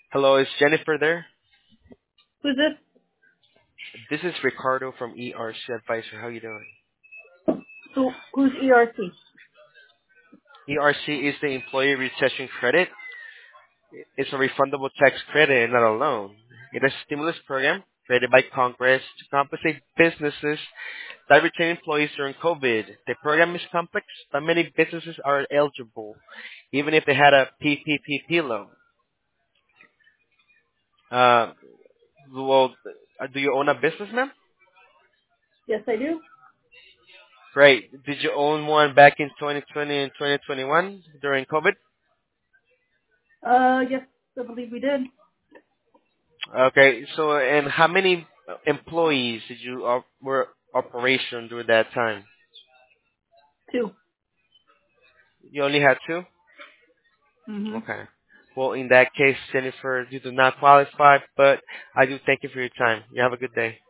Hello, is Jennifer there? Who's this? This is Ricardo from ERC Advisor. How you doing? Who's ERC? ERC is the Employee Recession Credit. It's a refundable tax credit and not a loan. It is a stimulus program created by Congress to compensate businesses that retain employees during COVID. The program is complex, but many businesses are eligible, even if they had a PPP loan. Uh, well, do you own a business, ma'am? Yes, I do. Great. Did you own one back in 2020 and 2021 during COVID? Yes, I believe we did. Okay. So, and how many employees did you were operation during that time? Two. You only had two? Mm-hmm. Okay. Well, in that case, Jennifer, you do not qualify, but I do thank you for your time. You have a good day.